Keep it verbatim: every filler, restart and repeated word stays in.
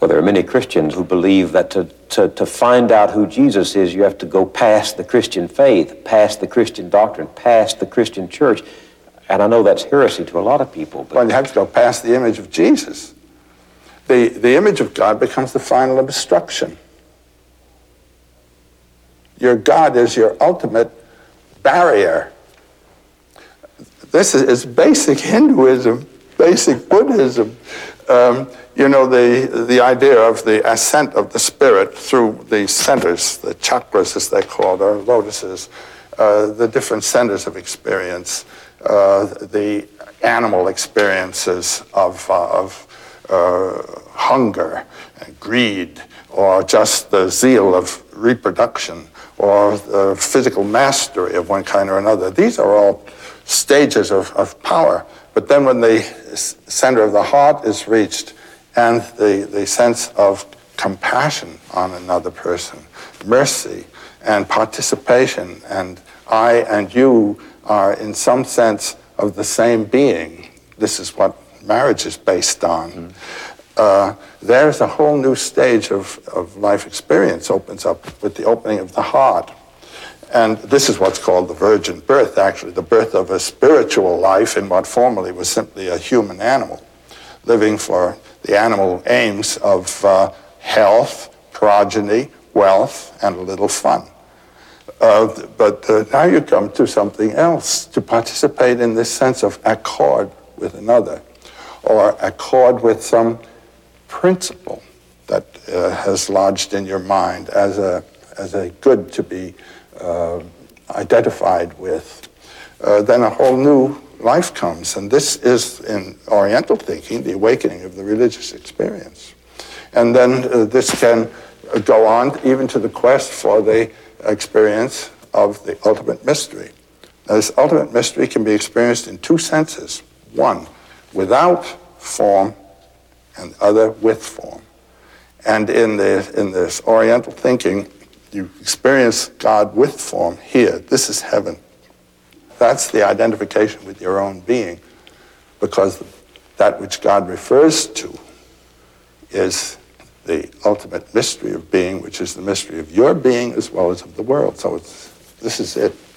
Well, there are many Christians who believe that to, to, to find out who Jesus is, you have to go past the Christian faith, past the Christian doctrine, past the Christian church. And I know that's heresy to a lot of people. But well, you have to go past the image of Jesus. The, the image of God becomes the final obstruction. Your God is your ultimate barrier. This is, is basic Hinduism, basic Buddhism. Um, you know, the, the idea of the ascent of the spirit through the centers, the chakras as they're called, or lotuses, uh, the different centers of experience, uh, the animal experiences of, uh, of uh, hunger and greed, or just the zeal of reproduction, or the physical mastery of one kind or another. These are all stages of, of power. But then when the center of the heart is reached, and the, the sense of compassion on another person, mercy and participation, and I and you are in some sense of the same being. This is what marriage is based on. Mm-hmm. Uh, there's a whole new stage of, of life experience opens up with the opening of the heart. And this is what's called the virgin birth, actually, the birth of a spiritual life in what formerly was simply a human animal, living for the animal aims of uh, health, progeny, wealth, and a little fun. Uh, but uh, now you come to something else, to participate in this sense of accord with another, or accord with some principle that uh, has lodged in your mind as a, as a good to be uh, identified with. Uh, then a whole new life comes, and this is, in Oriental thinking, the awakening of the religious experience. And then uh, this can uh, go on even to the quest for the experience of the ultimate mystery. Now, this ultimate mystery can be experienced in two senses. One, without form, and the other with form. And in, the, in this Oriental thinking, you experience God with form here. This is heaven. That's the identification with your own being, because that which God refers to is the ultimate mystery of being, which is the mystery of your being as well as of the world. So it's, this is it.